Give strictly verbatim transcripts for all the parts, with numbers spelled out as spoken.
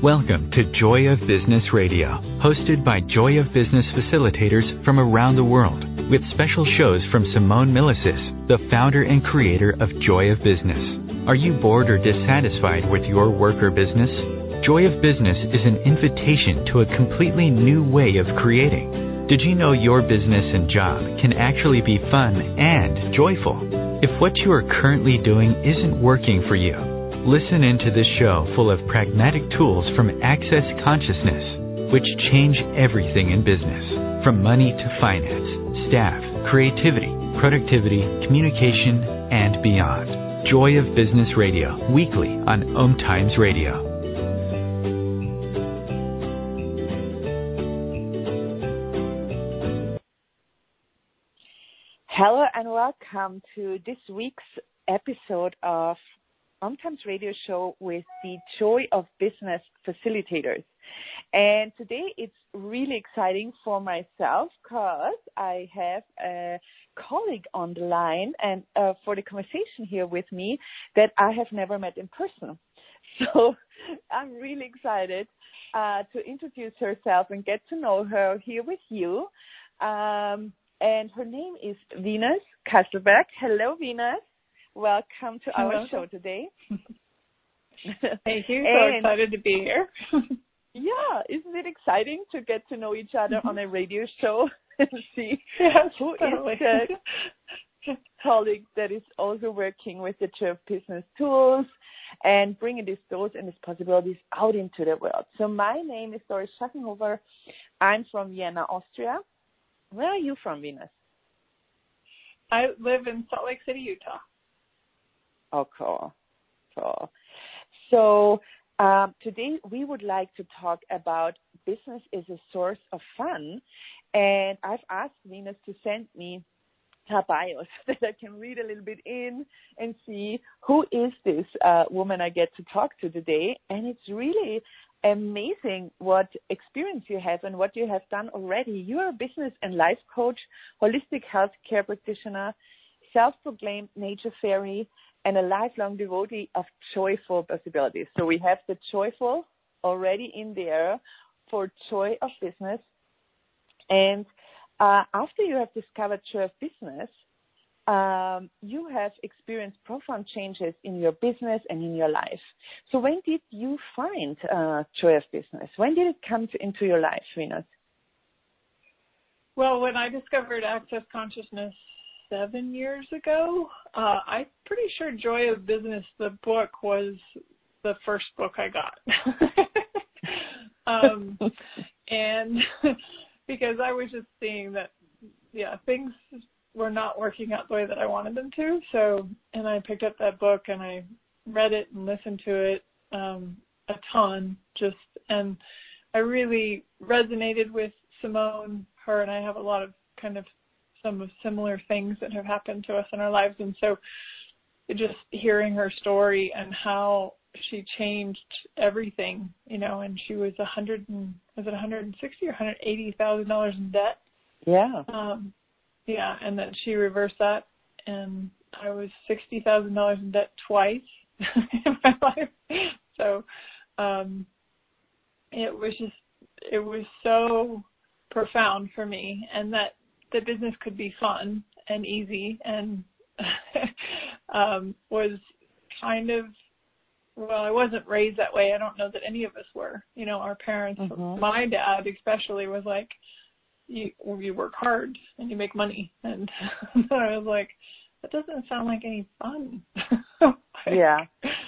Welcome to Joy of Business Radio, hosted by Joy of Business facilitators from around the world, with special shows from Simone Milasas, the founder and creator of Joy of Business. Are you bored or dissatisfied with your work or business? Joy of Business is an invitation to a completely new way of creating. Did you know your business and job can actually be fun and joyful? If what you are currently doing isn't working for you, listen into this show full of pragmatic tools from Access Consciousness, which change everything in business, from money to finance, staff, creativity, productivity, communication, and beyond. Joy of Business Radio, weekly on Om Times Radio. Hello and welcome to this week's episode of Om Times Radio Show with the Joy of Business facilitators. And today it's really exciting for myself because I have a colleague on the line and uh, for the conversation here with me that I have never met in person. So I'm really excited uh, to introduce herself and get to know her here with you. Um, and her name is Venus Kastelberg. Hello, Venus. Welcome to our Hello. show today. Thank you. And, so excited to be here. Yeah, isn't it exciting to get to know each other mm-hmm. on a radio show and see yes, who totally. is the colleague that is also working with the Joy of Business tools and bringing these tools and these possibilities out into the world. So my name is Doris Schackenhofer. I'm from Vienna, Austria. Where are you from, Venus? I live in Salt Lake City, Utah. Oh, cool. Cool. So um, today we would like to talk about business is a source of fun. And I've asked Venus to send me her bio so that I can read a little bit in and see who is this uh, woman I get to talk to today. And it's really amazing what experience you have and what you have done already. You are a business and life coach, holistic health care practitioner, self-proclaimed nature fairy, and a lifelong devotee of joyful possibilities. So we have the joyful already in there for Joy of Business. And uh, after you have discovered Joy of Business, um, you have experienced profound changes in your business and in your life. So when did you find uh, Joy of Business? When did it come to, into your life, Venus? Well, when I discovered Access Consciousness seven years ago, uh, I'm pretty sure Joy of Business, the book, was the first book I got. um, and because I was just seeing that, yeah, things were not working out the way that I wanted them to. So, and I picked up that book and I read it and listened to it um, a ton just, and I really resonated with Simone. Her and I have a lot of kind of some of similar things that have happened to us in our lives. And so just hearing her story and how she changed everything, you know, and she was a hundred and was it one hundred sixty or one hundred eighty thousand dollars in debt. Yeah. Um, yeah. And then she reversed that. And I was sixty thousand dollars in debt twice in my life. So, um, it was just, it was so profound for me, and that the business could be fun and easy and um, was kind of, well, I wasn't raised that way. I don't know that any of us were. You know, our parents, mm-hmm. my dad especially, was like, you, you work hard and you make money. And I was like, that doesn't sound like any fun. Yeah.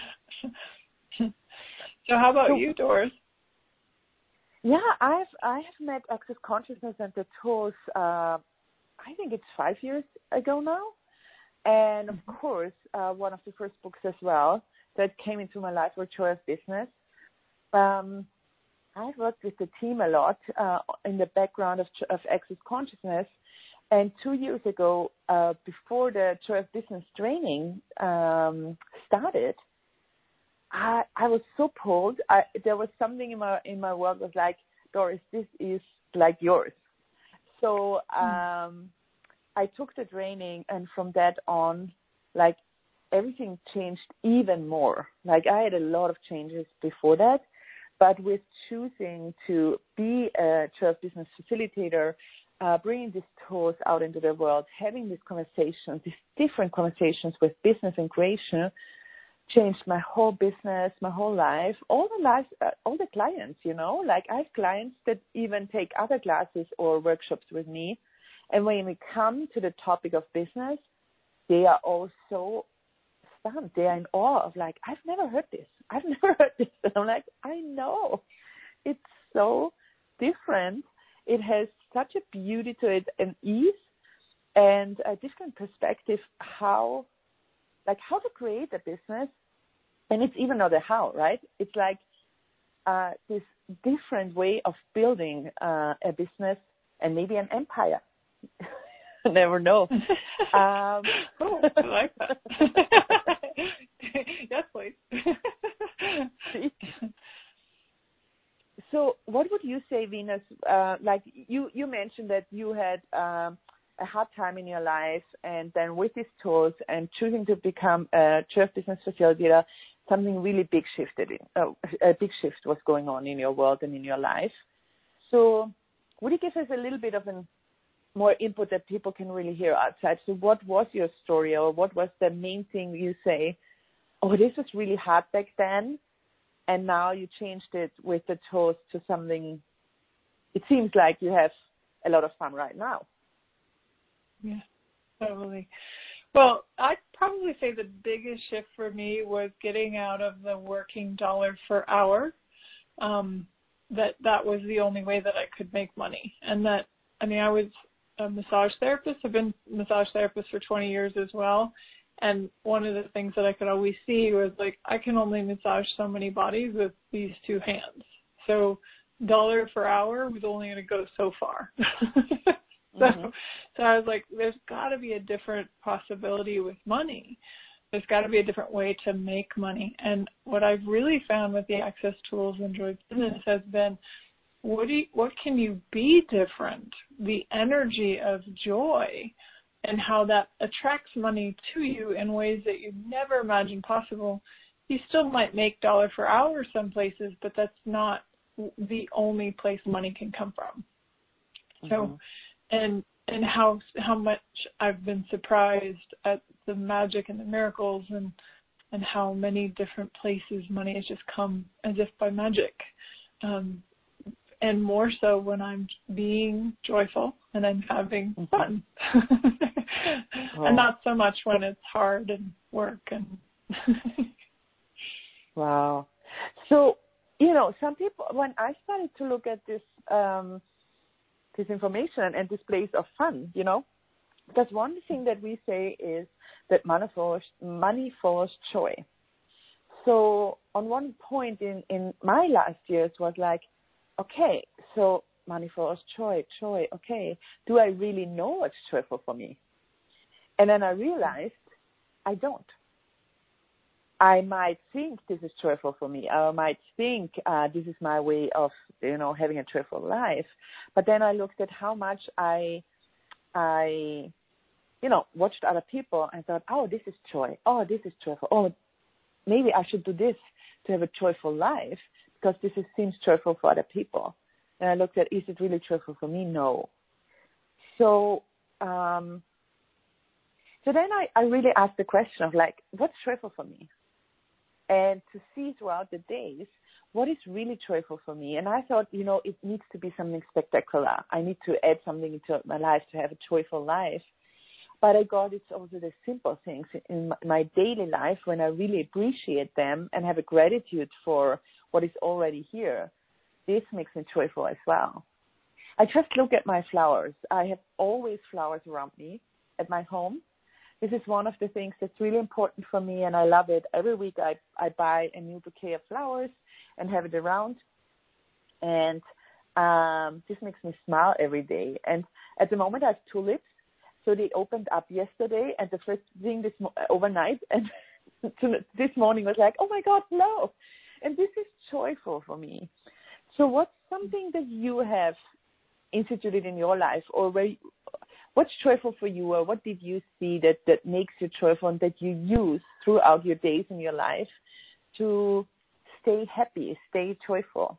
So how about so, you, Doris? Yeah, I've I have met Access Consciousness and the tools, uh, I think it's five years ago now. And of mm-hmm. course, uh, one of the first books as well that came into my life was Joy of Business. Um, I've worked with the team a lot uh, in the background of, of Access Consciousness. And two years ago, uh, before the Joy of Business training um, started, I, I was so pulled. I, there was something in my in my world was like, Doris, this is like yours. So um, I took the training, and from that on, like everything changed even more. Like I had a lot of changes before that, But with choosing to be a Joy of Business facilitator, uh, bringing these tools out into the world, having these conversations, these different conversations with business and creation, changed my whole business, my whole life, all the lives, uh, all the clients, you know, like I have clients that even take other classes or workshops with me. And when we come to the topic of business, they are all so stunned. They are in awe of like, I've never heard this. I've never heard this. And I'm like, I know. It's so different. It has such a beauty to it and ease and a different perspective how like how to create a business, and it's even not a how, right? It's like uh, this different way of building uh, a business and maybe an empire. Never know. um, cool. I like that. Yes, please. So what would you say, Venus, uh, like you, you mentioned that you had um, a hard time in your life, and then with these tools and choosing to become a Joy of Business facilitator, something really big shifted. In, uh, a big shift was going on in your world and in your life. So would you give us a little bit of an more input that people can really hear outside? So what was your story, or what was the main thing you say, oh, this was really hard back then, and now you changed it with the tools to something, it seems like you have a lot of fun right now. Yeah, totally. Well, I'd probably say the biggest shift for me was getting out of the working dollar per hour. Um, that that was the only way that I could make money. And that, I mean, I was a massage therapist. I've been a massage therapist for twenty years as well. And one of the things that I could always see was like, I can only massage so many bodies with these two hands. So dollar per hour was only going to go so far. So, mm-hmm. so I was like, there's got to be a different possibility with money. There's got to be a different way to make money. And what I've really found with the Access Tools and Joy Business has been, what do you, what can you be different? The energy of joy and how that attracts money to you in ways that you never imagined possible. You still might make dollar per hour some places, but that's not the only place money can come from. Mm-hmm. So, and and how how much I've been surprised at the magic and the miracles, and and how many different places money has just come as if by magic, um, and more so when I'm being joyful and I'm having fun, oh. and not so much when it's hard and work and. Wow. So, you know, some people, when I started to look at this. Um, this information and this place of fun, you know, because one thing that we say is that money follows, money follows joy. So on one point in, in my last years was like, okay, so money follows joy, joy, okay, do I really know what's joyful for me? And then I realized I don't. I might think this is joyful for me. I might think uh, this is my way of, you know, having a joyful life. But then I looked at how much I, I, you know, watched other people and thought, oh, this is joy. Oh, this is joyful. Oh, maybe I should do this to have a joyful life because this is, seems joyful for other people. And I looked at, is it really joyful for me? No. So, um, so then I, I really asked the question of like, what's joyful for me? And to see throughout the days what is really joyful for me. And I thought, you know, it needs to be something spectacular. I need to add something into my life to have a joyful life. But I got it's also the simple things in my daily life when I really appreciate them and have a gratitude for what is already here. This makes me joyful as well. I just look at my flowers. I have always flowers around me at my home. This is one of the things that's really important for me, and I love it. Every week I, I buy a new bouquet of flowers and have it around, and um, this makes me smile every day. And at the moment I have tulips, so they opened up yesterday, and the first thing this mo- overnight, and this morning was like, oh my God, no. And this is joyful for me. So what's something that you have instituted in your life, or where you, what's joyful for you, or what did you see that, that makes you joyful and that you use throughout your days in your life to stay happy, stay joyful?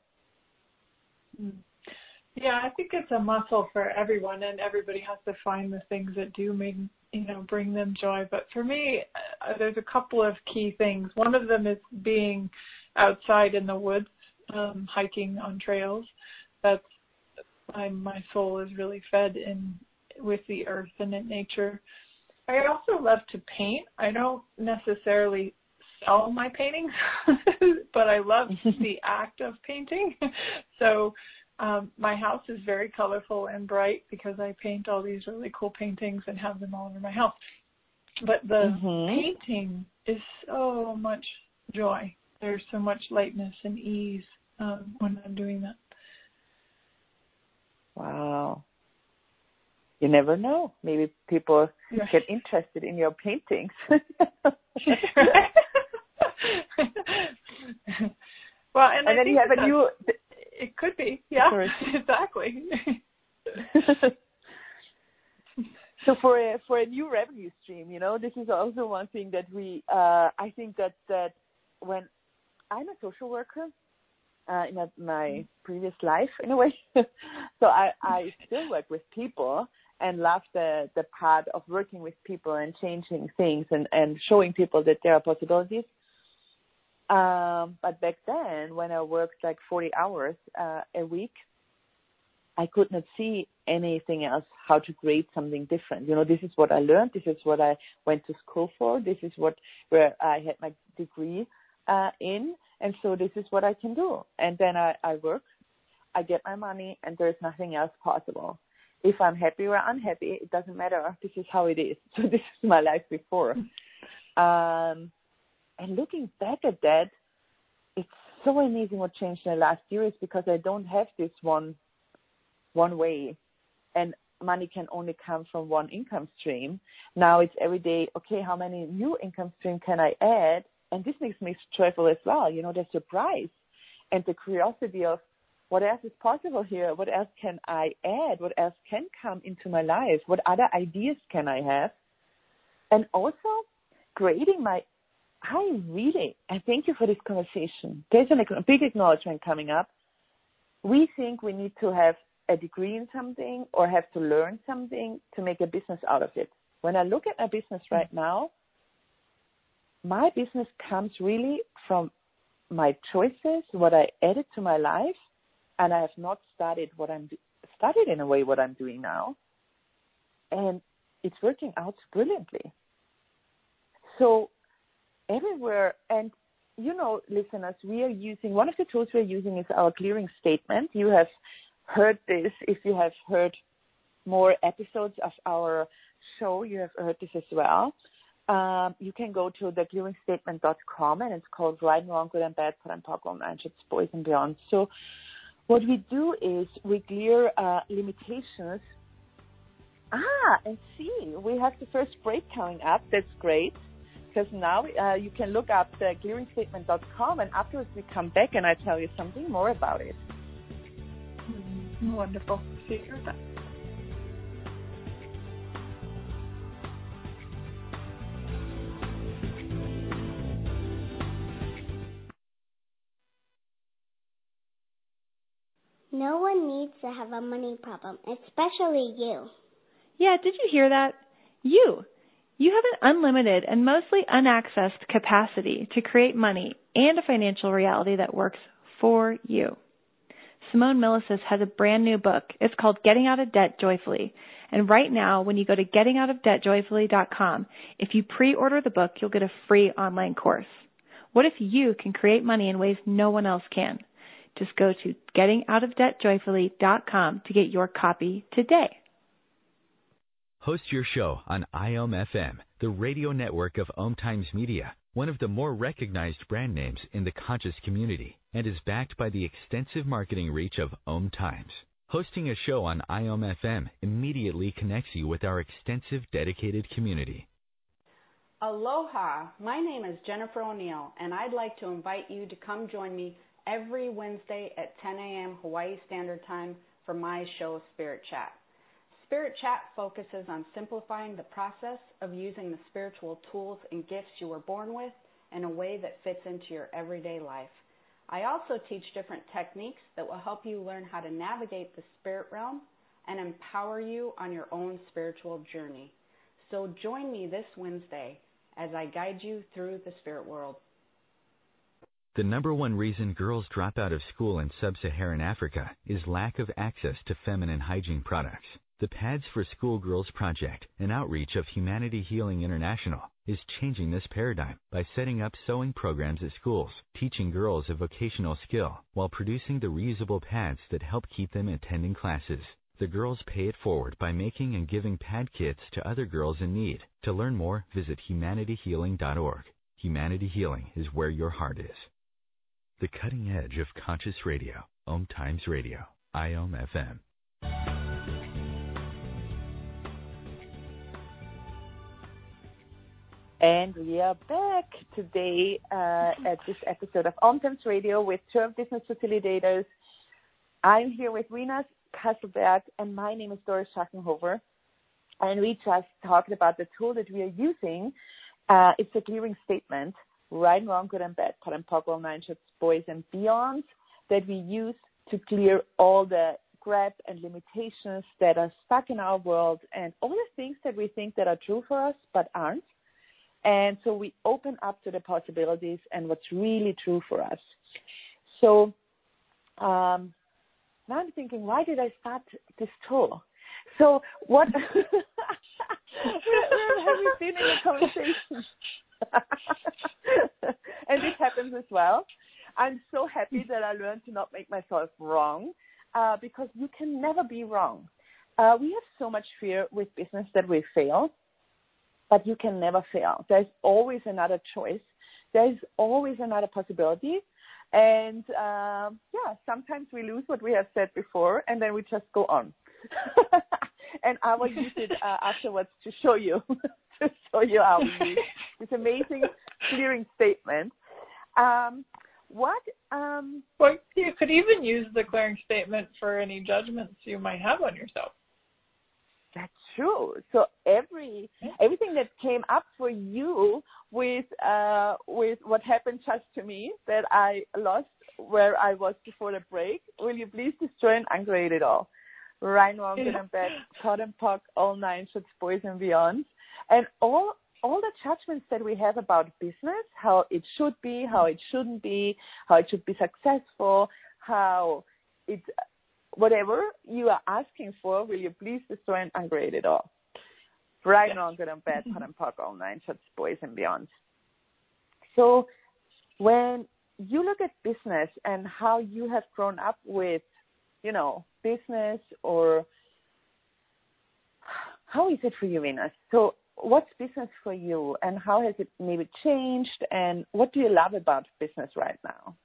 Yeah, I think it's a muscle for everyone, and everybody has to find the things that do make, you know, bring them joy. But for me, uh, there's a couple of key things. One of them is being outside in the woods, um, hiking on trails. That's I, my soul is really fed in with the earth and in nature. I also love to paint. I don't necessarily sell my paintings, but I love the act of painting. So um, my house is very colorful and bright because I paint all these really cool paintings and have them all over my house. But the mm-hmm. painting is so much joy. There's so much lightness and ease um, when I'm doing that. Wow. You never know. Maybe people yeah. get interested in your paintings. Well, and, and I then think you have a new. It could be, yeah, Sorry. exactly. So for a for a new revenue stream, you know, this is also one thing that we. Uh, I think that that when I'm a social worker uh, in a, my previous life, in a way, so I I still work with people and love the the part of working with people and changing things and and showing people that there are possibilities. Um, but back then, when I worked like forty hours uh, a week, I could not see anything else, how to create something different. You know, this is what I learned. This is what I went to school for. This is what where I had my degree uh, in. And so this is what I can do. And then I, I work, I get my money, and there's nothing else possible. If I'm happy or unhappy, it doesn't matter. This is how it is. So this is my life before. Um, And looking back at that, it's so amazing what changed in the last years because I don't have this one one way. And money can only come from one income stream. Now it's every day, okay, how many new income streams can I add? And this makes me joyful as well. You know, the surprise and the curiosity of what else is possible here? What else can I add? What else can come into my life? What other ideas can I have? And also creating my I really, I thank you for this conversation. There's a big acknowledgement coming up. We think we need to have a degree in something or have to learn something to make a business out of it. When I look at my business right now, my business comes really from my choices, what I added to my life, and I have not studied what I'm studied in a way what I'm doing now, and it's working out brilliantly. So everywhere, and you know, listeners, we are using, one of the tools we're using is our clearing statement. You have heard this. If you have heard more episodes of our show, you have heard this as well. Um, you can go to the clearing statement dot com, and it's called Right and Wrong, Good and Bad, Put and Pogrom, Anschutz, Boys and Beyond. So what we do is we clear uh, limitations. Ah, and see, we have the first break coming up. That's great. Because now uh, you can look up the clearing statement dot com, and afterwards we come back and I tell you something more about it. Mm-hmm. Wonderful. See you back. No one needs to have a money problem, especially you. Yeah, did you hear that? You. You have an unlimited and mostly unaccessed capacity to create money and a financial reality that works for you. Simone Milasas has a brand new book. It's called Getting Out of Debt Joyfully. And right now, when you go to getting out of debt joyfully dot com, if you pre-order the book, you'll get a free online course. What if you can create money in ways no one else can? Just go to getting out of debt joyfully dot com to get your copy today. Host your show on I O M F M, the radio network of Om Times Media, one of the more recognized brand names in the conscious community, and is backed by the extensive marketing reach of Om Times. Hosting a show on I O M F M immediately connects you with our extensive dedicated community. Aloha, my name is Jennifer O'Neill, and I'd like to invite you to come join me every Wednesday at ten a.m. Hawaii Standard Time for my show, Spirit Chat. Spirit Chat focuses on simplifying the process of using the spiritual tools and gifts you were born with in a way that fits into your everyday life. I also teach different techniques that will help you learn how to navigate the spirit realm and empower you on your own spiritual journey. So join me this Wednesday as I guide you through the spirit world. The number one reason girls drop out of school in sub-Saharan Africa is lack of access to feminine hygiene products. The Pads for Schoolgirls Project, an outreach of Humanity Healing International, is changing this paradigm by setting up sewing programs at schools, teaching girls a vocational skill, while producing the reusable pads that help keep them attending classes. The girls pay it forward by making and giving pad kits to other girls in need. To learn more, visit humanity healing dot org. Humanity Healing is where your heart is. The cutting edge of conscious radio. Om Times Radio. I O M F M. And we are back today uh, at this episode of Om Times Radio with Joy of Business Facilitators. I'm here with Rinas Kasselberg, and my name is Doris Schachenhofer. And we just talked about the tool that we are using. Uh, it's a clearing statement, right and wrong, good and bad, pot and pock, all nine shirts, boys and beyond, that we use to clear all the crap and limitations that are stuck in our world and all the things that we think that are true for us but aren't. And so we open up to the possibilities and what's really true for us. So um, now I'm thinking, why did I start this tool? So what where, where have we been in the conversation? And this happens as well. I'm so happy that I learned to not make myself wrong, uh, because you can never be wrong. Uh, we have so much fear with business that we fail, but you can never fail. There's always another choice. There's always another possibility. And, uh, yeah, sometimes we lose what we have said before, and then we just go on. And I will use it uh, afterwards to show you, to show you how we use this amazing clearing statement. Um, what? Um, well, you could even use the clearing statement for any judgments you might have on yourself. That's true. So every everything that came up for you with uh, with what happened just to me, that I lost where I was before the break, will you please destroy and uncreate it all? Right, wrong, good and bad, pot and pock, all nine shirts, boys and beyond, and all all the judgments that we have about business, how it should be, how it shouldn't be, how it should be successful, how it, whatever you are asking for, will you please destroy and uncreate it all? Right, yes. Wrong, good and bad, pot and pock, all nine shirts, boys and beyond. So when you look at business and how you have grown up with, you know, business, or how is it for you, Venus? So what's business for you, and how has it maybe changed, and what do you love about business right now?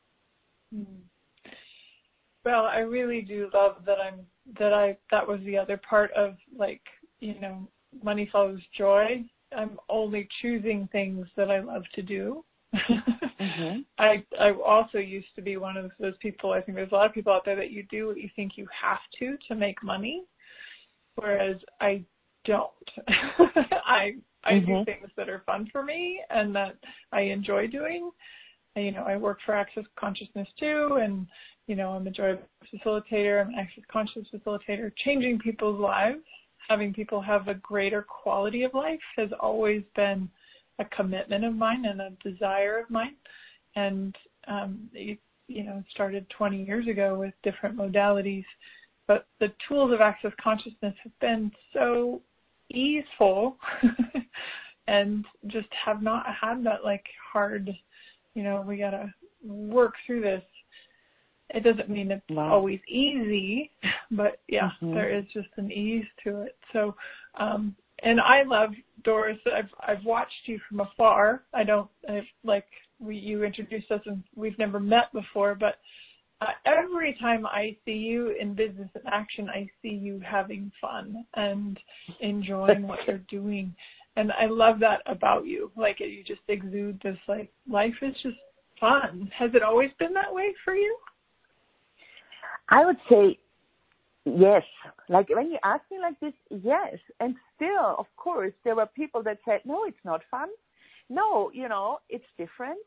Well, I really do love that I'm, that I, that was the other part of, like, you know, money follows joy. I'm only choosing things that I love to do. Mm-hmm. I I also used to be one of those people. I think there's a lot of people out there that you do what you think you have to to make money, whereas I don't. I I mm-hmm. do things that are fun for me and that I enjoy doing. And, you know, I work for Access Consciousness too, and you know, I'm a joy facilitator. I'm an Access Conscious facilitator. Changing people's lives, having people have a greater quality of life has always been a commitment of mine and a desire of mine. And, um, it, you know, it started twenty years ago with different modalities. But the tools of Access Consciousness have been so easeful and just have not had that, like, hard, you know, we got to work through this. It doesn't mean it's wow. always easy, but, yeah, mm-hmm. there is just an ease to it. So, um, and I love, Doris, I've I've watched you from afar. I don't, I've, like, we, you introduced us and we've never met before, but uh, every time I see you in business and action, I see you having fun and enjoying what you're doing. And I love that about you. Like, you just exude this, like, life is just fun. Has it always been that way for you? I would say yes. Like, when you ask me like this, yes. And still, of course, there were people that said, no, it's not fun. No, you know, it's different.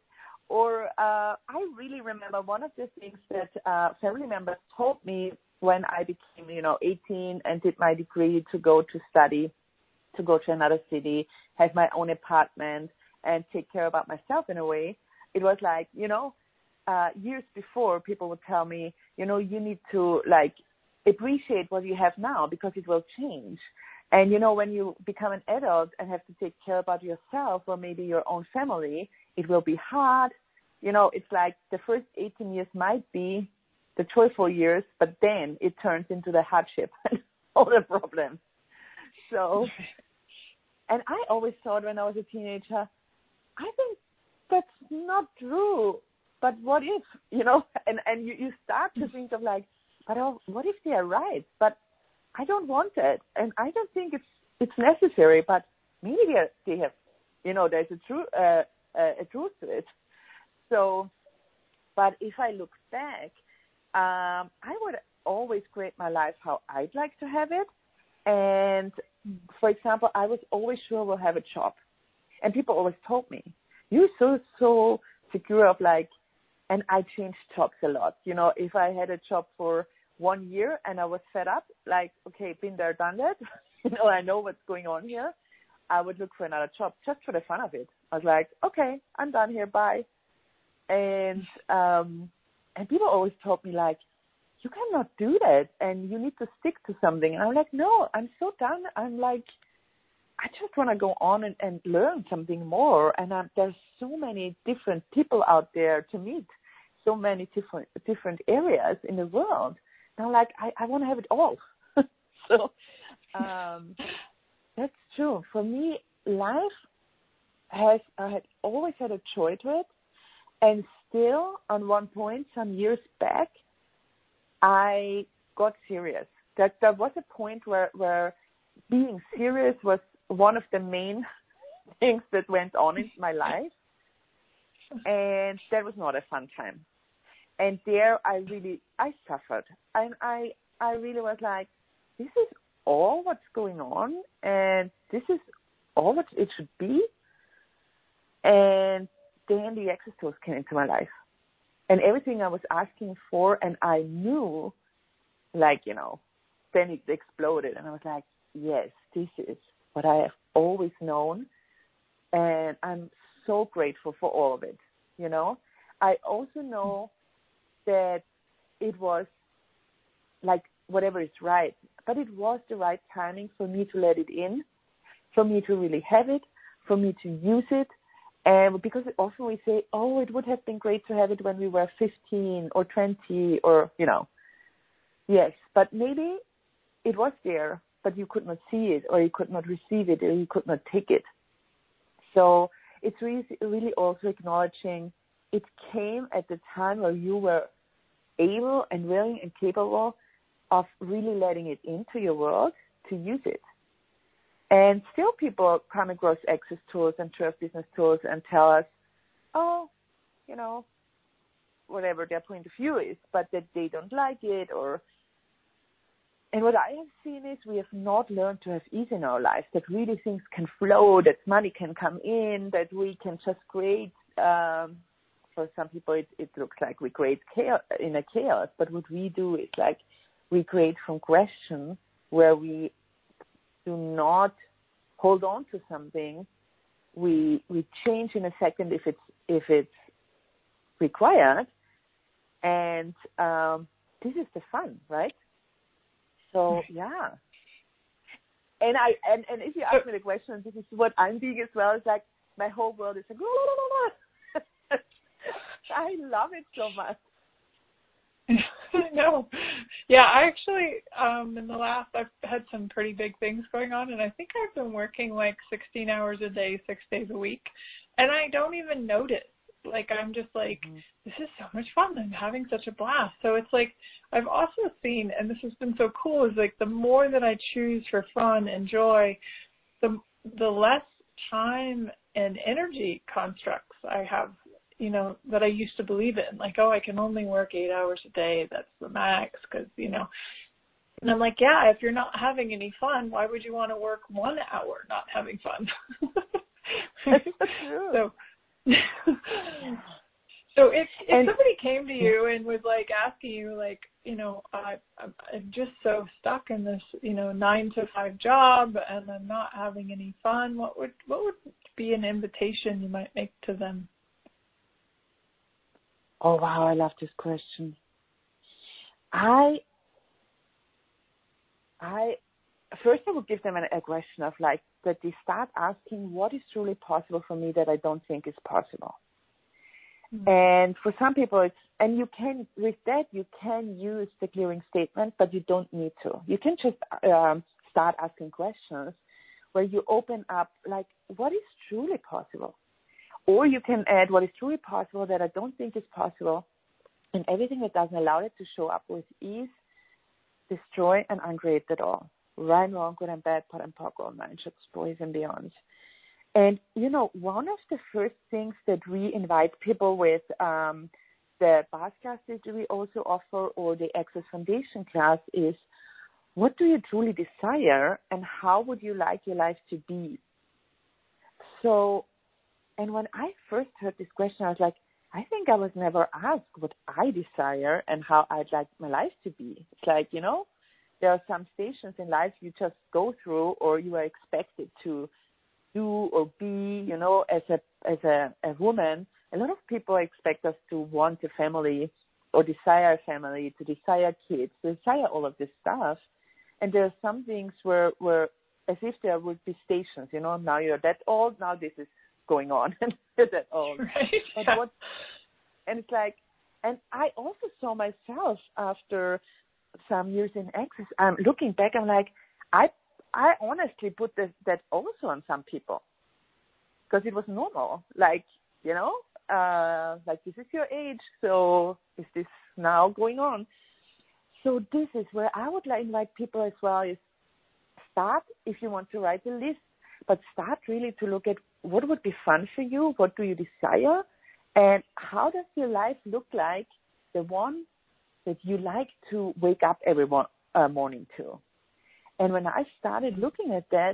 or uh, I really remember one of the things that uh, family members told me when I became, you know, eighteen and did my degree to go to study, to go to another city, have my own apartment, and take care about myself in a way. It was like, you know, uh, years before, people would tell me, you know, you need to, like, appreciate what you have now because it will change. And, you know, when you become an adult and have to take care about yourself or maybe your own family, it will be hard. You know, it's like the first eighteen years might be the joyful years, but then it turns into the hardship and all the problems. So, and I always thought when I was a teenager, I think that's not true. But what if, you know, and, and you, you start to think of like, but oh, what if they are right? But I don't want it. And I don't think it's it's necessary, but maybe they, are, they have, you know, there's a, true, uh, a truth to it. So, but if I look back, um, I would always create my life how I'd like to have it. And, for example, I was always sure we'll have a job. And people always told me, you're so, so secure of like, and I changed jobs a lot. You know, if I had a job for one year and I was fed up, like, okay, been there, done that. you know, I know what's going on here. I would look for another job just for the fun of it. I was like, okay, I'm done here, bye. And um, and people always told me, like, you cannot do that and you need to stick to something. And I'm like, no, I'm so done. I'm like, I just want to go on and, and learn something more. And um, there's so many different people out there to meet, so many different different areas in the world. And I'm like, I, I want to have it all. so um, that's true. For me, life has, I had always had a joy to it. And still, on one point, some years back, I got serious. That there was a point where, where being serious was one of the main things that went on in my life. And that was not a fun time. And there I really, I suffered. And I, I really was like, this is all what's going on. And this is all what it should be. And then the access tools came into my life. And everything I was asking for, and I knew, like, you know, then it exploded. And I was like, yes, this is what I have always known. And I'm so grateful for all of it, you know. I also know that it was, like, whatever is right. But it was the right timing for me to let it in, for me to really have it, for me to use it. And because often we say, oh, it would have been great to have it when we were fifteen or twenty or, you know. Yes, but maybe it was there, but you could not see it or you could not receive it or you could not take it. So it's really, really also acknowledging it came at the time where you were able and willing and capable of really letting it into your world to use it. And still people come across access tools and trust business tools and tell us, oh, you know, whatever their point of view is, but that they don't like it. Or, and what I have seen is we have not learned to have ease in our lives, that really things can flow, that money can come in, that we can just create. Um, for some people, it, it looks like we create chaos in a chaos, but what we do is like we create from question where we do not hold on to something. We we change in a second if it's if it's required, and um, this is the fun, right? So yeah. And I and, and if you ask me the question, this is what I'm being as well. It's like my whole world is like, I love it so much. I know. Yeah, I actually, um, in the last, I've had some pretty big things going on, and I think I've been working like sixteen hours a day, six days a week, and I don't even notice. Like, I'm just like, mm-hmm. This is so much fun. I'm having such a blast. So it's like, I've also seen, and this has been so cool, is like the more that I choose for fun and joy, the the less time and energy constructs I have, you know, that I used to believe in. Like, oh, I can only work eight hours a day. That's the max because, you know. And I'm like, yeah, if you're not having any fun, why would you want to work one hour not having fun? That's true. So, So if if and, somebody came to you and was like asking you, like, you know, I, I'm I'm just so stuck in this, you know, nine to five job, and I'm not having any fun, what would what would be an invitation you might make to them? Oh wow, I love this question. I I first I would give them a, a question of like that they start asking what is truly possible for me that I don't think is possible. Mm-hmm. And for some people it's, and you can, with that you can use the clearing statement, but you don't need to. You can just um, start asking questions where you open up like what is truly possible. Or you can add what is truly possible that I don't think is possible, and everything that doesn't allow it to show up with ease, destroy and uncreate it all. Right, wrong, good and bad, pot and pock, all nine shapes, boys and beyond. And, you know, one of the first things that we invite people with um, the bars classes that we also offer or the Access Foundation class is, what do you truly desire and how would you like your life to be? So, and when I first heard this question, I was like, I think I was never asked what I desire and how I'd like my life to be. It's like, you know, there are some stations in life you just go through or you are expected to do or be, you know, as a as a, a woman. A lot of people expect us to want a family or desire a family, to desire kids, to desire all of this stuff. And there are some things where, where as if there would be stations, you know, now you're that old, now this is going on and that old. Right. And, what, and it's like, and I also saw myself after some years in Access, I'm looking back, I'm like, I I honestly put this, that also on some people because it was normal. Like, you know, uh, like this is your age, so is this now going on? So this is where I would like invite people as well is start if you want to write a list, but start really to look at what would be fun for you, what do you desire, and how does your life look like, the one that you like to wake up every one, uh, morning to. And when I started looking at that,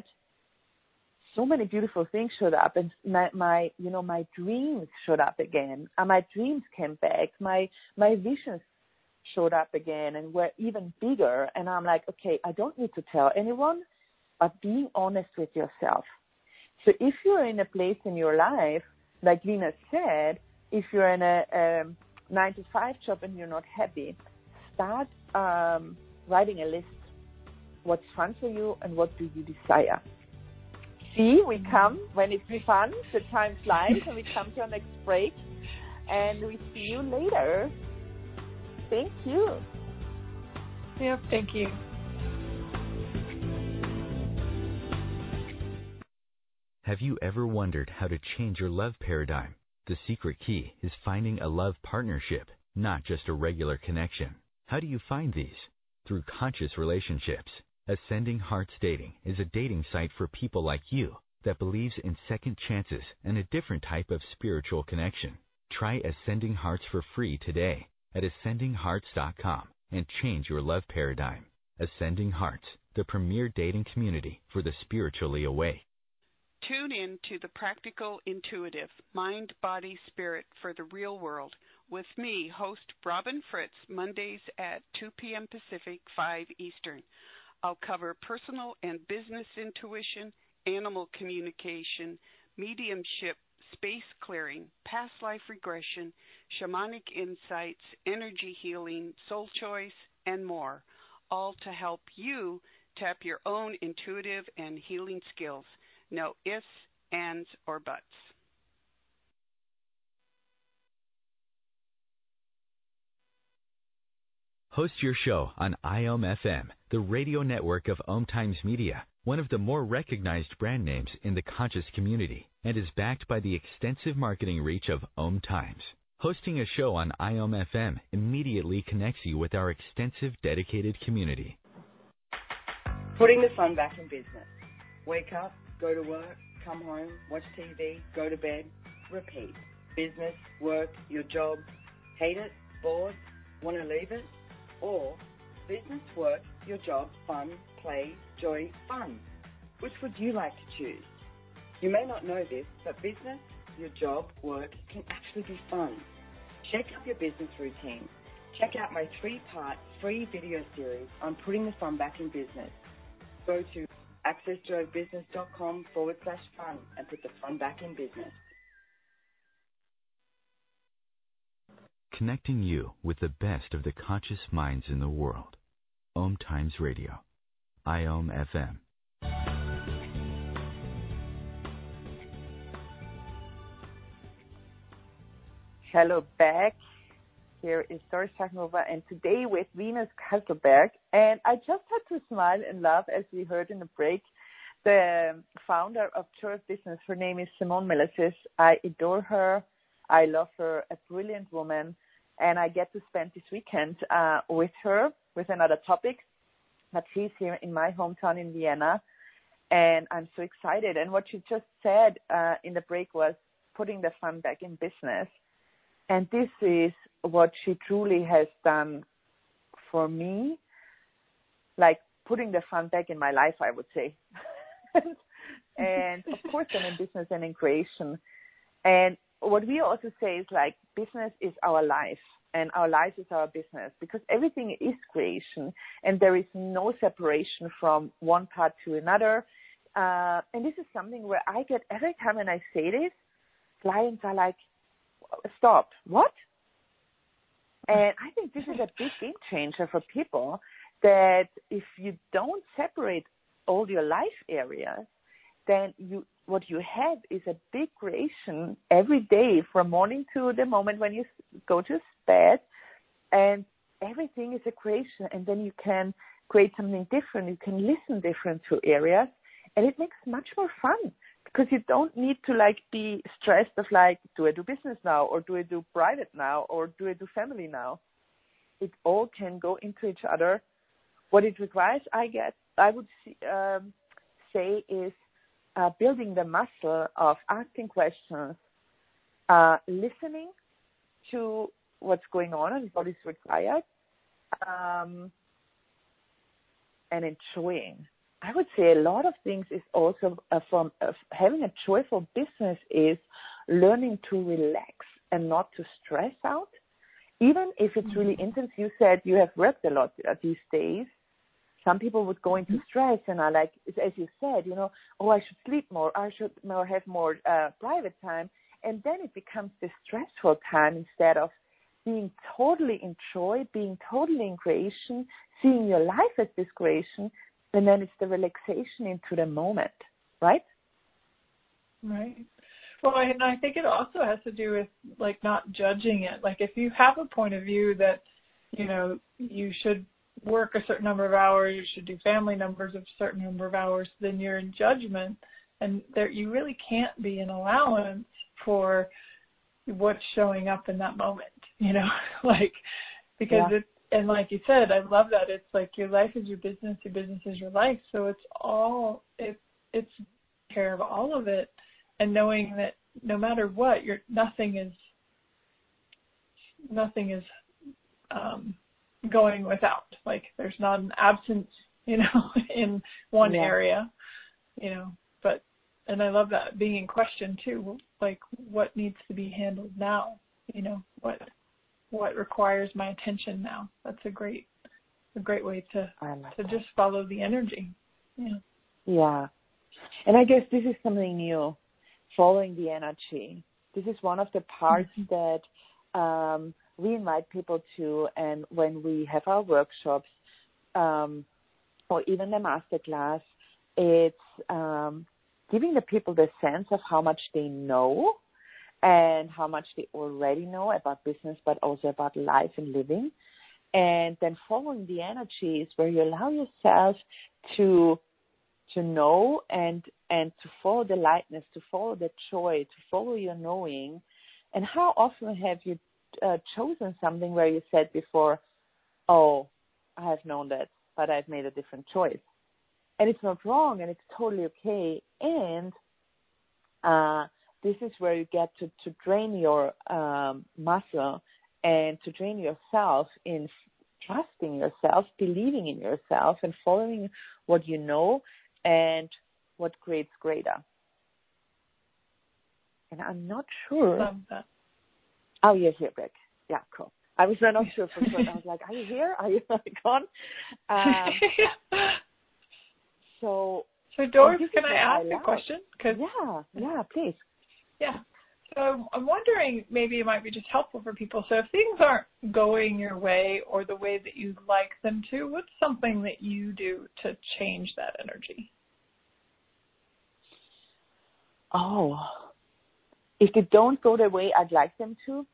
so many beautiful things showed up, and my, my you know, my dreams showed up again. And my dreams came back. My my visions showed up again and were even bigger. And I'm like, okay, I don't need to tell anyone, but being honest with yourself. So if you're in a place in your life, like Lena said, if you're in a um, nine to five job and you're not happy, start um, writing a list. What's fun for you and what do you desire? See, we come when it's fun, the time flies, and we come to our next break, and we see you later. Thank you. Yeah, thank you. Have you ever wondered how to change your love paradigm? The secret key is finding a love partnership, not just a regular connection. How do you find these? Through conscious relationships. Ascending Hearts Dating is a dating site for people like you that believes in second chances and a different type of spiritual connection. Try Ascending Hearts for free today at ascending hearts dot com and change your love paradigm. Ascending Hearts, the premier dating community for the spiritually awake. Tune in to the Practical Intuitive, Mind, Body, Spirit for the Real World with me, host Robin Fritz, Mondays at two p.m. Pacific, five Eastern. I'll cover personal and business intuition, animal communication, mediumship, space clearing, past life regression, shamanic insights, energy healing, soul choice, and more, all to help you tap your own intuitive and healing skills. No ifs, ands, or buts. Host your show on I O M F M, the radio network of Om Times Media, one of the more recognized brand names in the conscious community, and is backed by the extensive marketing reach of Om Times. Hosting a show on I O M F M immediately connects you with our extensive dedicated community. Putting the fun back in business. Wake up, go to work, come home, watch T V, go to bed, repeat. Business, work, your job, hate it, bored, want to leave it? Or business, work, your job, fun, play, joy, fun. Which would you like to choose? You may not know this, but business, your job, work can actually be fun. Shake up your business routine. Check out my three-part free video series on putting the fun back in business. Go to accessjoyofbusiness.com forward slash fun and put the fun back in business. Connecting you with the best of the conscious minds in the world. Om Times Radio. I O M F M. Hello, back. Here is Doris Schachnova, and today with Venus Kasselberg. And I just had to smile and laugh as we heard in the break. The founder of Joy of Business, her name is Simone Milasas. I adore her. I love her, a brilliant woman. And I get to spend this weekend uh, with her with another topic. But she's here in my hometown in Vienna. And I'm so excited. And what she just said uh, in the break was putting the fun back in business. And this is what she truly has done for me, like putting the fun back in my life, I would say. And of course, I'm in business and in creation. And what we also say is like business is our life and our life is our business, because everything is creation and there is no separation from one part to another. Uh, and this is something where I get every time when I say this, clients are like, stop, what? And I think this is a big game changer for people, that if you don't separate all your life areas, then you what you have is a big creation every day from morning to the moment when you go to bed, and everything is a creation, and then you can create something different. You can listen different to areas, and it makes much more fun. Because you don't need to like be stressed of like, do I do business now, or do I do private now, or do I do family now? It all can go into each other. What it requires, I get, I would see, um, say, is uh, building the muscle of asking questions, uh, listening to what's going on and what is required, um, and enjoying. I would say a lot of things is also uh, from uh, having a joyful business is learning to relax and not to stress out. Even if it's really intense, you said you have worked a lot uh, these days. Some people would go into stress and are like, as you said, you know, oh, I should sleep more, I should more have more uh, private time. And then it becomes this stressful time instead of being totally in joy, being totally in creation, seeing your life as this creation. And then it's the relaxation into the moment, right? Right. Well, and I think it also has to do with, like, not judging it. Like, if you have a point of view that, you know, you should work a certain number of hours, you should do family numbers of a certain number of hours, then you're in judgment. And there, you really can't be an allowance for what's showing up in that moment, you know, like, because yeah. it, and like you said, I love that. It's like your life is your business, your business is your life. So it's all, it, it's care of all of it. And knowing that no matter what, you're, nothing is, nothing is um, going without. Like there's not an absence, you know, in one yeah. area, you know, but, and I love that being in question too, like what needs to be handled now, you know, what, what requires my attention now. That's a great, a great way to, to that. just follow the energy. Yeah. Yeah. And I guess this is something new, following the energy. This is one of the parts mm-hmm. that um, we invite people to, and when we have our workshops um, or even the masterclass, it's um, giving the people the sense of how much they know and how much they already know about business, but also about life and living. And then following the energies where you allow yourself to to know and and to follow the lightness, to follow the joy, to follow your knowing. And how often have you uh, chosen something where you said before, oh, I have known that, but I've made a different choice. And it's not wrong, and it's totally okay. And uh, this is where you get to, to drain your um, muscle and to drain yourself in trusting yourself, believing in yourself, and following what you know and what creates greater. And I'm not sure. Love that. Oh, you're here, Beck. Yeah, cool. I was not sure for sure. I was like, are you here? Are you gone? Um, so, so Doris, can I ask I a question? Cause, yeah, yeah, please. Yeah. So I'm wondering, maybe it might be just helpful for people. So if things aren't going your way or the way that you'd like them to, what's something that you do to change that energy? Oh, if they don't go the way I'd like them to,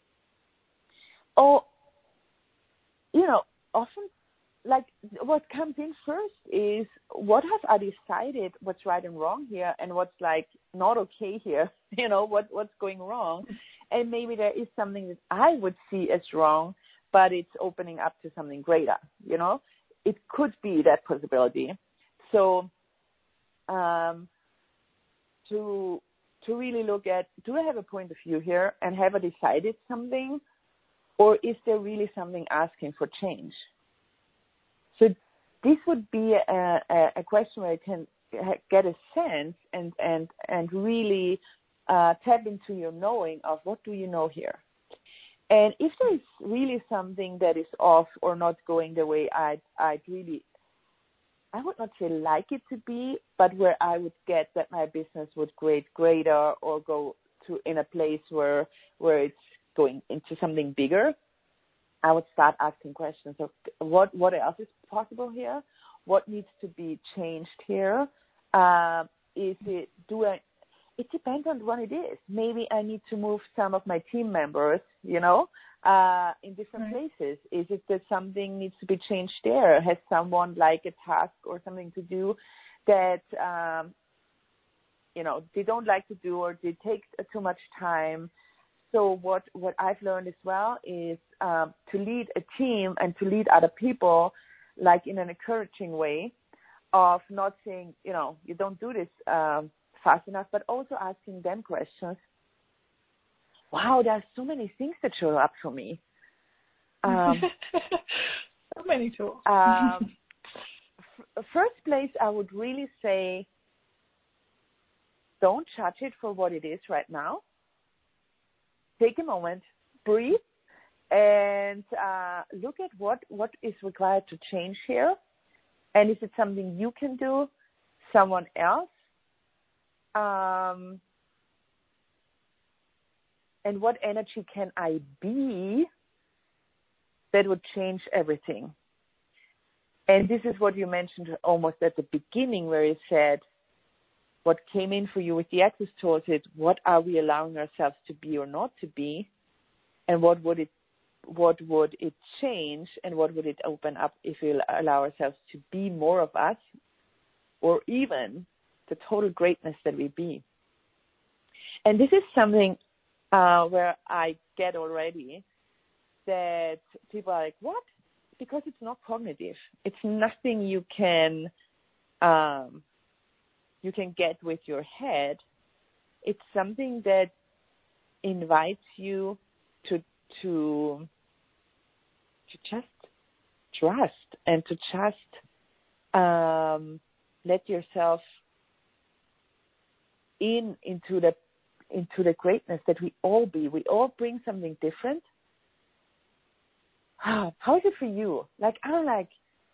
oh, you know, often, like, what comes in first is what have I decided what's right and wrong here and what's, like, not okay here, you know, what what's going wrong. And maybe there is something that I would see as wrong, but it's opening up to something greater, you know. It could be that possibility. So um, to to really look at, do I have a point of view here and have I decided something, or is there really something asking for change? So this would be a, a, a question where I can get a sense and, and, and really uh, tap into your knowing of what do you know here. And if there is really something that is off or not going the way I'd, I'd really, I would not say like it to be, but where I would get that my business would grade greater or go to in a place where where it's going into something bigger, I would start asking questions of what, what else is possible here? What needs to be changed here? Uh, is it, do I, it depends on what it is. Maybe I need to move some of my team members, you know, uh, in different right. places. Is it that something needs to be changed there? Has someone like a task or something to do that, um, you know, they don't like to do or they take too much time? So what, what I've learned as well is um, to lead a team and to lead other people, like in an encouraging way of not saying, you know, you don't do this um, fast enough, but also asking them questions. Wow, there's so many things that show up for me. Um, so many tools. um, f- first place, I would really say, don't judge it for what it is right now. Take a moment, breathe, and uh, look at what, what is required to change here. And is it something you can do, someone else? Um, and what energy can I be that would change everything? And this is what you mentioned almost at the beginning, where you said, what came in for you with the access tools is, what are we allowing ourselves to be or not to be? And what would it what would it change, and what would it open up if we allow ourselves to be more of us, or even the total greatness that we be? And this is something uh, where I get already that people are like, what? Because it's not cognitive. It's nothing you can um, you can get with your head. It's something that invites you to to to just trust and to just um, let yourself in into the into the greatness that we all be. We all bring something different. How is it for you? Like I'm like,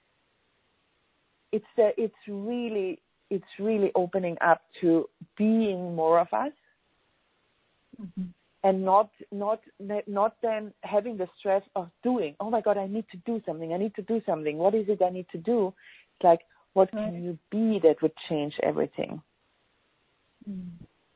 it's uh, it's really it's really opening up to being more of us. Mm-hmm. And not not not then having the stress of doing. Oh my God, I need to do something. I need to do something. What is it I need to do? It's like, what right. can you be that would change everything? Mm.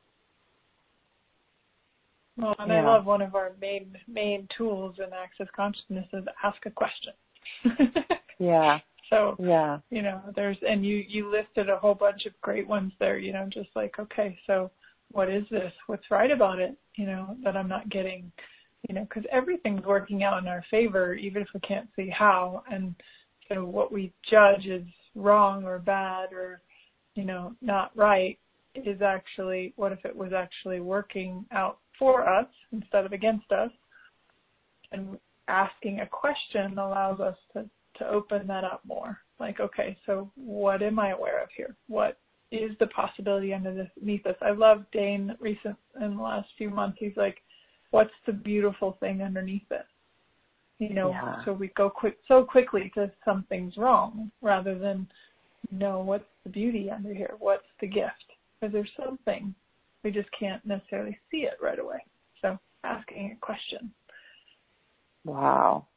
Well, and yeah. I love one of our main main tools in Access Consciousness is ask a question. yeah. So yeah. you know, there's and you you listed a whole bunch of great ones there. You know, just like okay, so. What is this? What's right about it? You know, that I'm not getting, you know, because everything's working out in our favor, even if we can't see how. And so what we judge is wrong or bad or, you know, not right is actually, what if it was actually working out for us instead of against us? And asking a question allows us to, to open that up more. Like, okay, so what am I aware of here? What is the possibility underneath this? I love Dane recent in the last few months. He's like, what's the beautiful thing underneath this? You know, yeah. so we go quick so quickly to something's wrong rather than, no, what's the beauty under here? What's the gift? Because there's something. We just can't necessarily see it right away. So asking a question. Wow.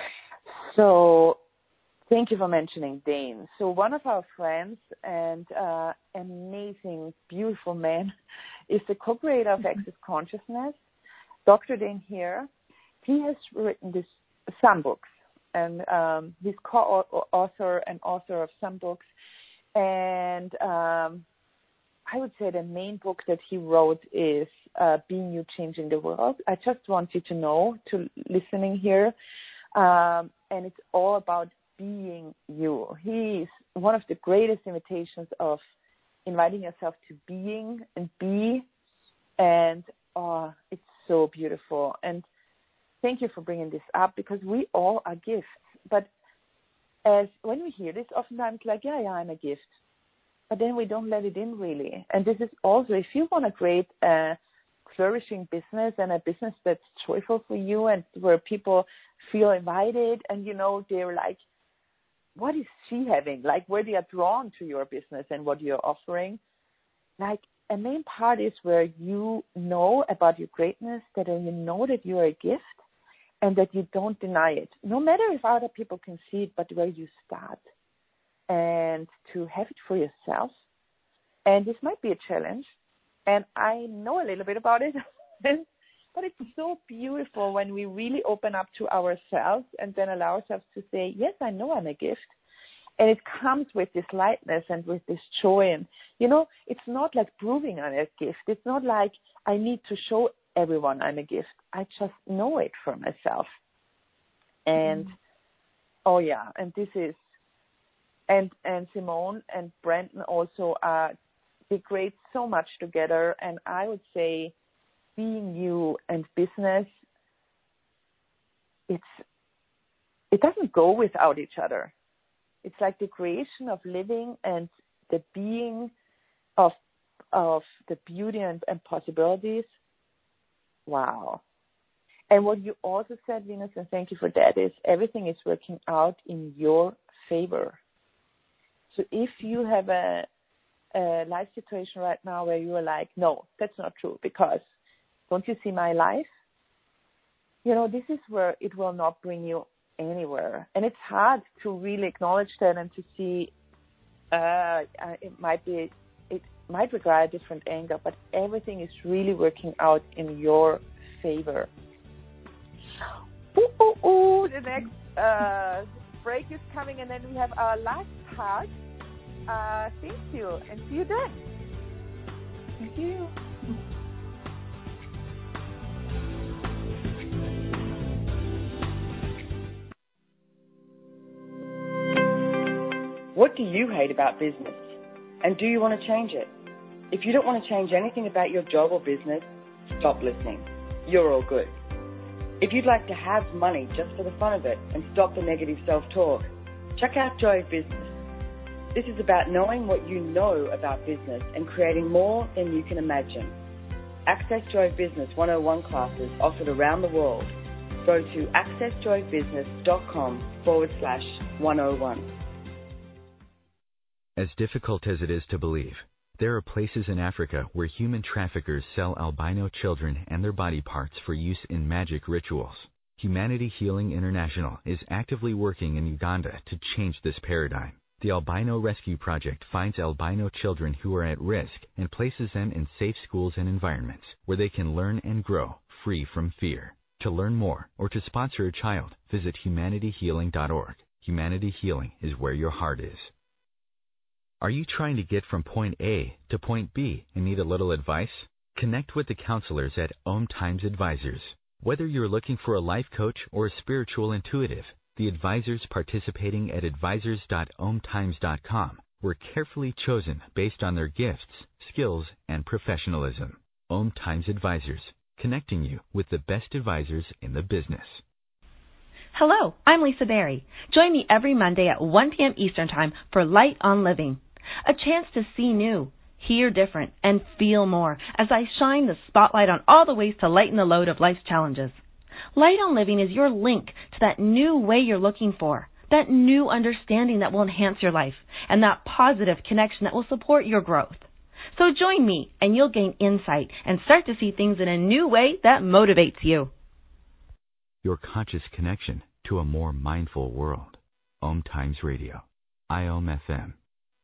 So thank you for mentioning Dane. So one of our friends and uh, amazing, beautiful man is the co-creator of Access Consciousness, Doctor Dane Heer. He has written this some books, and um, he's co-author and author of some books. And um, I would say the main book that he wrote is uh, Being You, Changing the World. I just want you to know, to listening here, um, and it's all about being you. He's one of the greatest invitations of inviting yourself to being and be, and oh, it's so beautiful. And thank you for bringing this up, because we all are gifts. But as when we hear this, oftentimes like, yeah, yeah, I'm a gift. But then we don't let it in really. And this is also, if you want to create a flourishing business and a business that's joyful for you and where people feel invited and, you know, they're like, what is she having? Like, where they are drawn to your business and what you're offering. Like, a main part is where you know about your greatness, that you know that you are a gift, and that you don't deny it, no matter if other people can see it, but where you start, and to have it for yourself. And this might be a challenge, and I know a little bit about it, but it's so beautiful when we really open up to ourselves and then allow ourselves to say, yes, I know I'm a gift. And it comes with this lightness and with this joy. And, you know, it's not like proving I'm a gift. It's not like I need to show everyone I'm a gift. I just know it for myself. And, mm. oh, yeah, and this is, and, and Simone and Brandon also, uh, they create so much together. And I would say being you and business, it's, it doesn't go without each other. It's like the creation of living and the being of of the beauty and, and possibilities. Wow. And what you also said, Venus, and thank you for that, is everything is working out in your favor. So if you have a, a life situation right now where you are like, no, that's not true, because don't you see my life? You know, this is where it will not bring you anywhere. And it's hard to really acknowledge that and to see uh, it might be, it might require a different angle, but everything is really working out in your favor. Ooh, ooh, ooh, the next uh, break is coming, and then we have our last part. Uh, thank you, and see you then. Thank you. What do you hate about business? And do you want to change it? If you don't want to change anything about your job or business, stop listening. You're all good. If you'd like to have money just for the fun of it and stop the negative self-talk, check out Joy of Business. This is about knowing what you know about business and creating more than you can imagine. Access Joy of Business one oh one classes offered around the world. Go to accessjoybusiness.com forward slash 101. As difficult as it is to believe, there are places in Africa where human traffickers sell albino children and their body parts for use in magic rituals. Humanity Healing International is actively working in Uganda to change this paradigm. The Albino Rescue Project finds albino children who are at risk and places them in safe schools and environments where they can learn and grow free from fear. To learn more or to sponsor a child, visit humanity healing dot org. Humanity Healing is where your heart is. Are you trying to get from point A to point B and need a little advice? Connect with the counselors at Om Times Advisors. Whether you're looking for a life coach or a spiritual intuitive, the advisors participating at advisors dot om times dot com were carefully chosen based on their gifts, skills, and professionalism. Om Times Advisors, connecting you with the best advisors in the business. Hello, I'm Lisa Berry. Join me every Monday at one p.m. Eastern Time for Light on Living, a chance to see new, hear different, and feel more as I shine the spotlight on all the ways to lighten the load of life's challenges. Light on Living is your link to that new way you're looking for, that new understanding that will enhance your life, and that positive connection that will support your growth. So join me, and you'll gain insight and start to see things in a new way that motivates you. Your conscious connection to a more mindful world. Om Times Radio. I O M F M.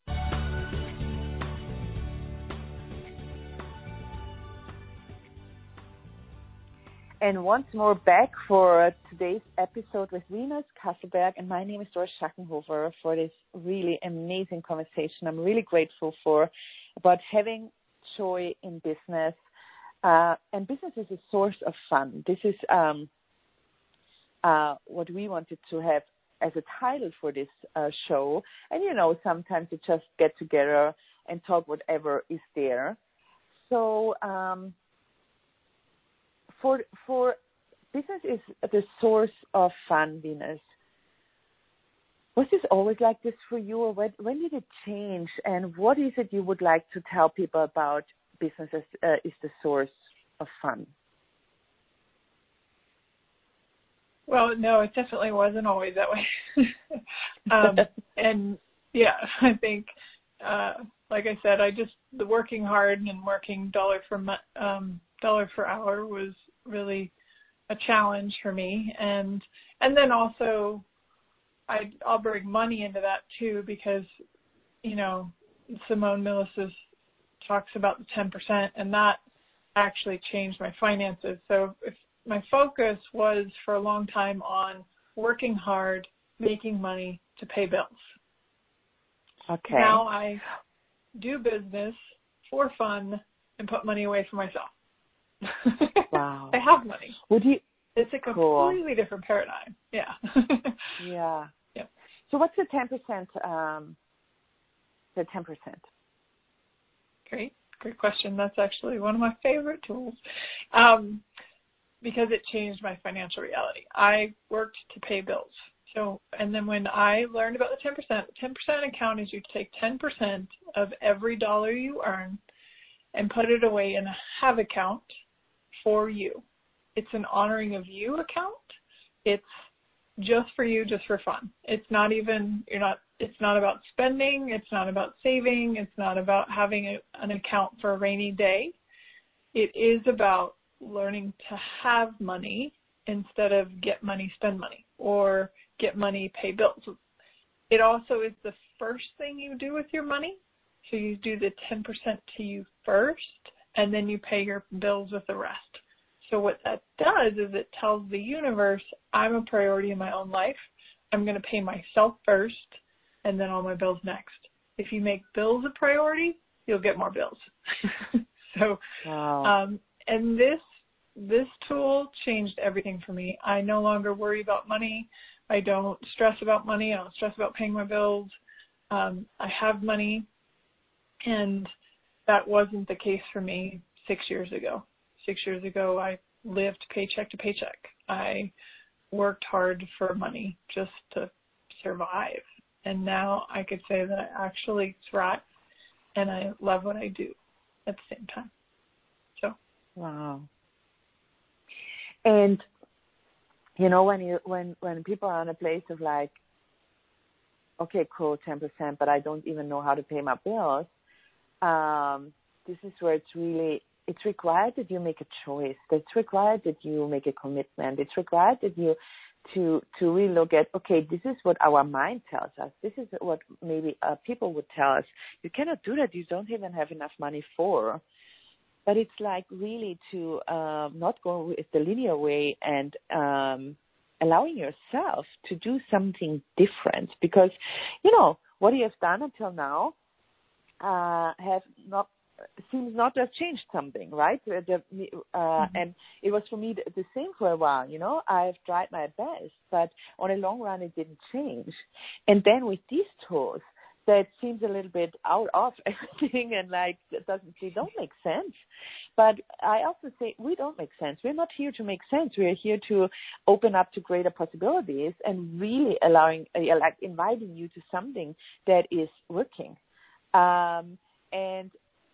And once more back for today's episode with Venus Kasselberg, and my name is Doris Schackenhofer for this really amazing conversation. I'm really grateful for about having joy in business, uh, and business is a source of fun. This is um, uh, what we wanted to have as a title for this uh, show. And you know, sometimes you just get together and talk whatever is there. So. Um, For for business is the source of fun, Venus. Was this always like this for you, or when, when did it change? And what is it you would like to tell people about business as uh, is the source of fun? Well, no, it definitely wasn't always that way. um, and yeah, I think, uh, like I said, I just the working hard and working dollar for um, dollar per hour was really a challenge for me, and and then also I I'll bring money into that too, because you know Simone Milasas talks about the ten percent, and that actually changed my finances. So if my focus was for a long time on working hard, making money to pay bills. Okay. Now I do business for fun and put money away for myself. Wow. I have money. Would you? It's a completely cool. different paradigm. Yeah. yeah. Yeah. So what's the ten percent? Um, the ten percent. Great, great question. That's actually one of my favorite tools, um, because it changed my financial reality. I worked to pay bills. So, and then when I learned about the ten percent, the ten percent account is you take ten percent of every dollar you earn and put it away in a have account for you. It's an honoring of you account. It's just for you, just for fun. It's not even, you're not, it's not about spending. It's not about saving. It's not about having a, an account for a rainy day. It is about learning to have money instead of get money, spend money, or get money, pay bills. It also is the first thing you do with your money. So you do the ten percent to you first, and then you pay your bills with the rest. So what that does is it tells the universe, I'm a priority in my own life. I'm going to pay myself first, and then all my bills next. If you make bills a priority, you'll get more bills. so, wow. um, and this this tool changed everything for me. I no longer worry about money. I don't stress about money. I don't stress about paying my bills. Um, I have money. And that wasn't the case for me six years ago. Six years ago, I lived paycheck to paycheck. I worked hard for money just to survive. And now I could say that I actually thrive and I love what I do at the same time. So. Wow. And, you know, when you when, when people are in a place of like, okay, cool, ten percent, but I don't even know how to pay my bills, Um, this is where it's really, it's required that you make a choice. It's required that you make a commitment. It's required that you, to, to really look at, okay, this is what our mind tells us. This is what maybe uh, people would tell us. You cannot do that. You don't even have enough money for. But it's like really to um, not go with the linear way and um, allowing yourself to do something different. Because, you know, what you have done until now, Uh, have not seems not to have changed something, right? The, uh, mm-hmm. And it was for me the, the same for a while. You know, I've tried my best, but on a long run, it didn't change. And then with these tools, that seems a little bit out of everything, and like it doesn't, they don't make sense. But I also say we don't make sense. We're not here to make sense. We are here to open up to greater possibilities and really allowing, uh, like, inviting you to something that is working. Um, and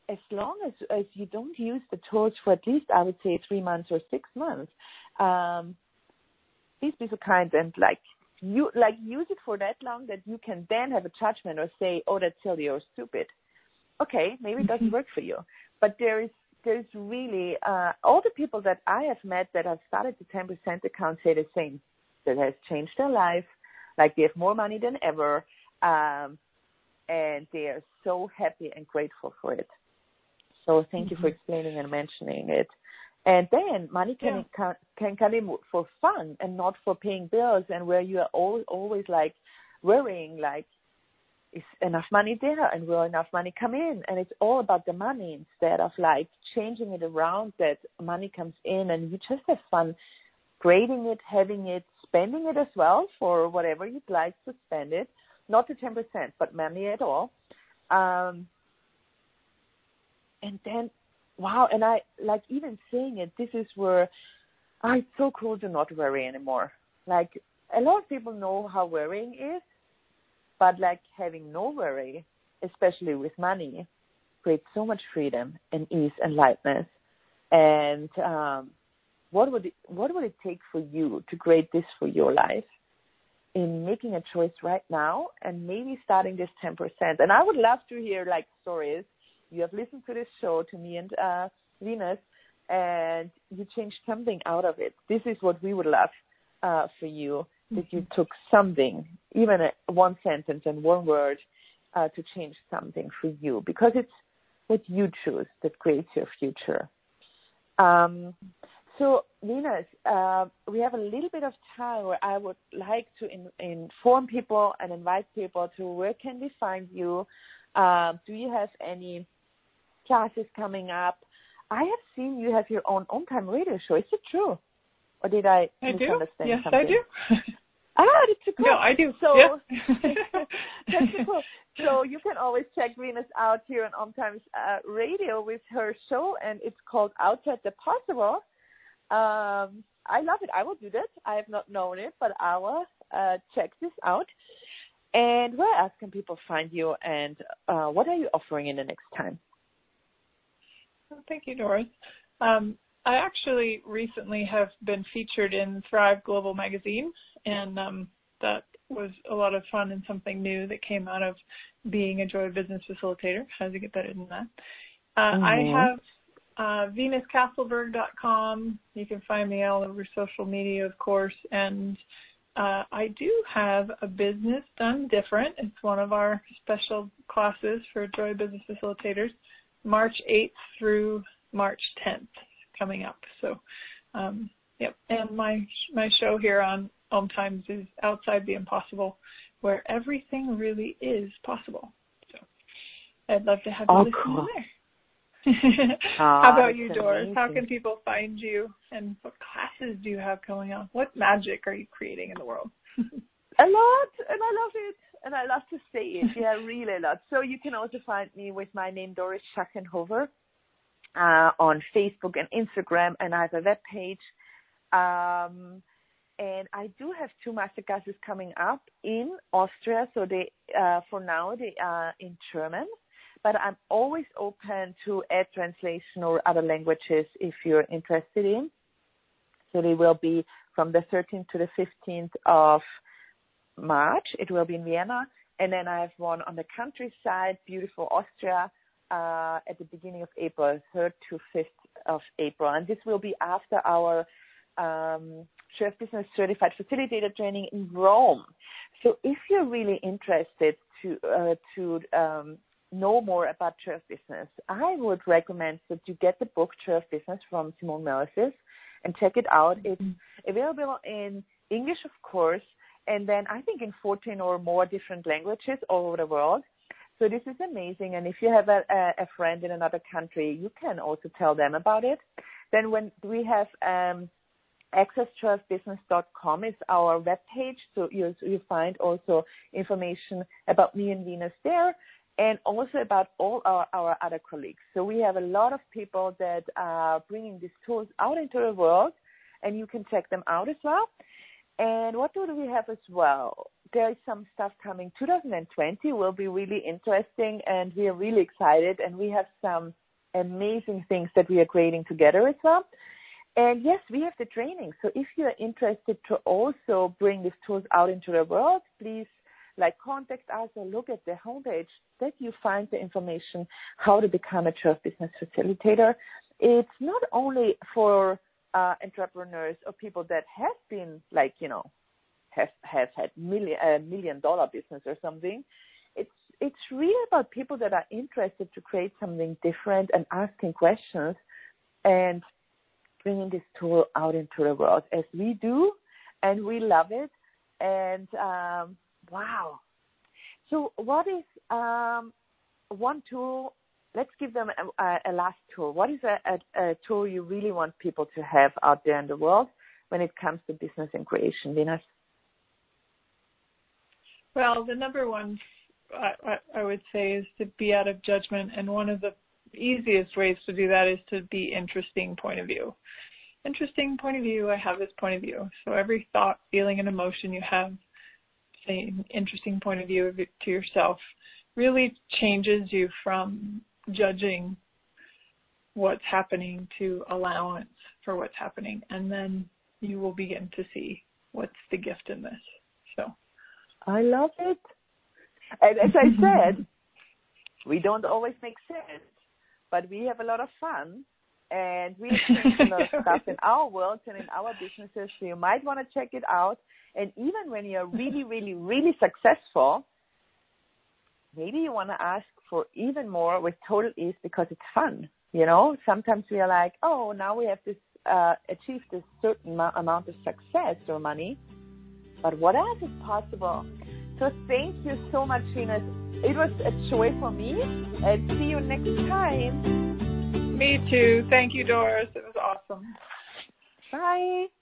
as long as, as you don't use the tools for at least, I would say, three months or six months, um, please be so kind and like you like use it for that long that you can then have a judgment or say, oh, that's silly or stupid. Okay, maybe it doesn't work for you. But there is there's really uh, all the people that I have met that have started the ten percent account say the same. That has changed their life, like they have more money than ever, um, and they are so happy and grateful for it. So thank mm-hmm. you for explaining and mentioning it. And then money can, yeah. can can come in for fun and not for paying bills, and where you are always, always like worrying, like, is enough money there and will enough money come in? And it's all about the money instead of like changing it around that money comes in and you just have fun grading it, having it, spending it as well for whatever you'd like to spend it. Not the ten percent, but money at all. Um, and then, wow, and I, like even saying it, this is where oh, it's so cool to not worry anymore. Like a lot of people know how worrying is, but like having no worry, especially with money, creates so much freedom and ease and lightness. And um, what would it, what would it take for you to create this for your life in making a choice right now and maybe starting this ten percent? And I would love to hear like stories. You have listened to this show, to me and uh, Venus, and you changed something out of it. This is what we would love uh, for you, that you took something, even a, one sentence and one word, uh, to change something for you, because it's what you choose that creates your future. Um, so, Venus, uh, we have a little bit of time where I would like to in, inform people and invite people to where can they find you. Um, do you have any classes coming up? I have seen you have your own on-time radio show. Is it true? Or did I, I misunderstand do. Yes, something? I do. Ah, that's so cool. No, I do. So, yeah. that's so cool. So you can always check Venus out here on OmTimes uh, Radio with her show, and it's called Outside the Possible. Um, I love it. I will do that. I have not known it, but I will uh, check this out. And where else can people find you, and uh, what are you offering in the next time? Well, thank you, Doris. Um, I actually recently have been featured in Thrive Global Magazine, and um, that was a lot of fun and something new that came out of being a Joy of Business facilitator. How to get better than that? Uh, mm-hmm. I have uh, venus castleberg dot com. You can find me all over social media, of course, and uh, I do have a Business Done Different. It's one of our special classes for Joy of Business facilitators, March eighth through March tenth. Coming up. So, um, yep. And my my show here on OmTimes is Outside the Impossible, where everything really is possible. So, I'd love to have you oh, listen cool. there. oh, How about you, Doris? amazing. How can people find you, and what classes do you have going on? What magic are you creating in the world? A lot, and I love it, and I love to say it. Yeah, really a lot. So you can also find me with my name, Doris Schackenhofer. Uh, on Facebook and Instagram, and I have a web page. Um, and I do have two masterclasses coming up in Austria, so they, uh, for now, they are in German, but I'm always open to add translation or other languages if you're interested in. So they will be from the thirteenth to the fifteenth of March. It will be in Vienna, and then I have one on the countryside, beautiful Austria, Uh, at the beginning of April, third to fifth of April. And this will be after our um, Joy of Business Certified Facilitator training in Rome. So if you're really interested to uh, to um, know more about Joy of Business, I would recommend that you get the book Joy of Business from Simone Milasas and check it out. It's available in English, of course, and then I think in fourteen or more different languages all over the world. So this is amazing, and if you have a, a friend in another country, you can also tell them about it. Then when we have um, access joy of business dot com is our webpage, so you, you find also information about me and Venus there, and also about all our, our other colleagues. So we have a lot of people that are bringing these tools out into the world, and you can check them out as well. And what do we have as well? there is some stuff coming. two thousand twenty will be really interesting, and we are really excited, and we have some amazing things that we are creating together as well. And yes, we have the training. So if you are interested to also bring these tools out into the world, please like contact us or look at the homepage that you find the information how to become a Joy of Business facilitator. It's not only for uh, entrepreneurs or people that have been like, you know, have, have had million, uh, million dollar business or something. It's, it's really about people that are interested to create something different and asking questions and bringing this tool out into the world as we do, and we love it. And um, wow. So what is um, one tool? Let's give them a, a, a last tool. What is a, a, a tool you really want people to have out there in the world when it comes to business and creation, Venus? Well, the number one I, I would say is to be out of judgment, and one of the easiest ways to do that is to be interesting point of view. Interesting point of view, I have this point of view. So every thought, feeling, and emotion you have, say an interesting point of view of it to yourself, really changes you from judging what's happening to allowance for what's happening. And then you will begin to see what's the gift in this. So I love it. And as I said, we don't always make sense, but we have a lot of fun, and we have changed a lot of stuff in our worlds and in our businesses, so you might want to check it out. And even when you're really, really, really successful, maybe you want to ask for even more with total ease because it's fun. You know, sometimes we are like, oh, now we have this uh, achieved this certain ma- amount of success or money, but what else is possible? So thank you so much, Venus. It was a joy for me, and see you next time. Me too. Thank you, Doris. It was awesome. Bye.